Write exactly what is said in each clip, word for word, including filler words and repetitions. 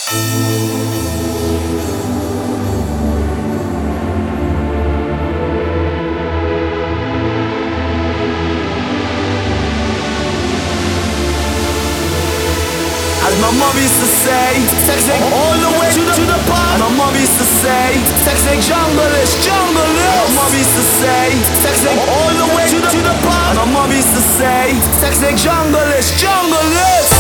As my mom used to say, sexy all the way to the, to the past. My mom used to say, sexy jungle is jungle is. My mom used to say, sexy all the way to the, to the past. My mom used to say, sexy jungle is jungle is.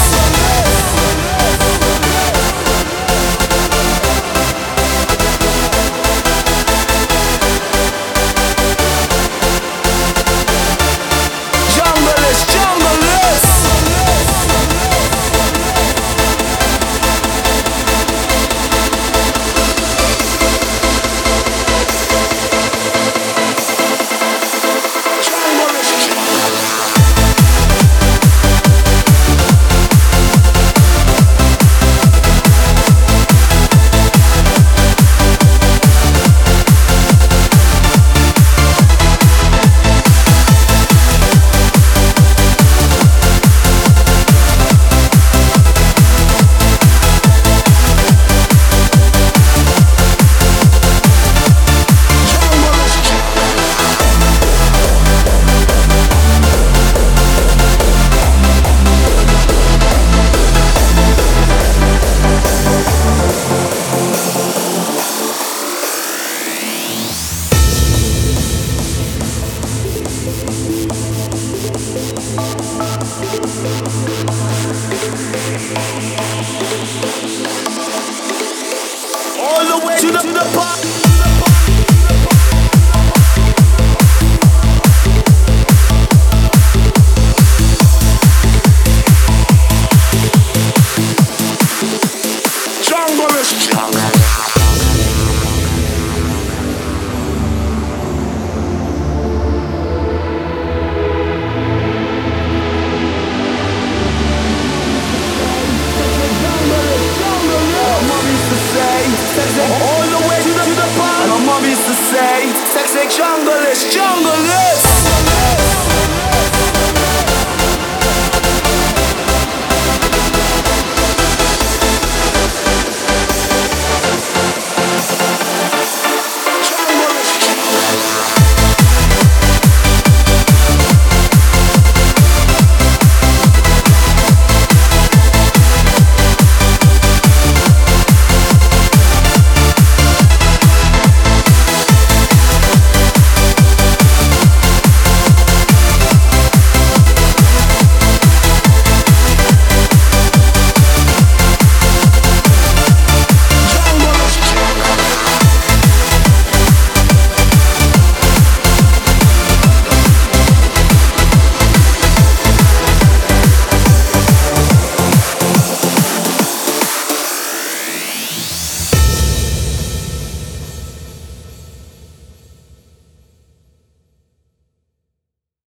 All the way to the, to the park.